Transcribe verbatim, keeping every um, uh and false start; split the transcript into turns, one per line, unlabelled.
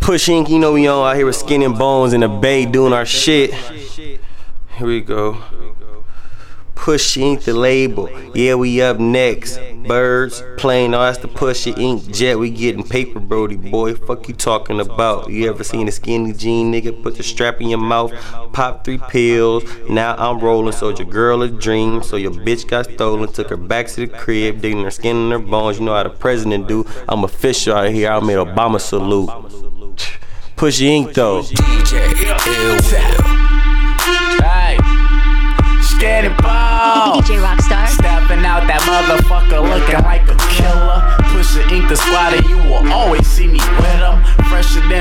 Push Ink, you know we on out here with Skin and Bones in the Bay doing our shit. Here we go. Push Ink the label. Yeah, we up next. Birds playing, oh that's the Push Ink jet. We getting paper, Brody boy. Fuck you talking about? You ever seen a skinny jean nigga put the strap in your mouth, pop three pills? Now I'm rolling, so your girl a dream. So your bitch got stolen, took her back to the crib, digging her skin and her bones. You know how the president do. I'm official out here. I made Obama salute. Push Ink though.
D J Hey, Skin and Bones.
D J Rockstar.
Stepping out that motherfucker looking like a killer. Push Ink the squad and you will always see me with him. Fresher than